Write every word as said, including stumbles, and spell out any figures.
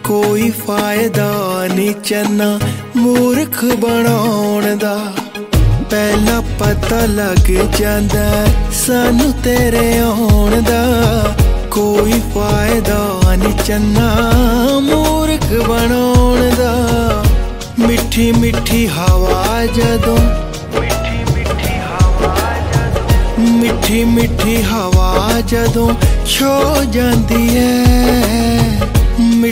कोई फायदा नहीं चन्ना मूर्ख बनाउण दा। पहला पता लग जांदा सानू तेरे आउण दा। कोई फायदा नहीं चन्ना मूर्ख बनाउण दा। मिठी मिठी हवा जदों मिठी मिठी हवा जदों छो जांदी है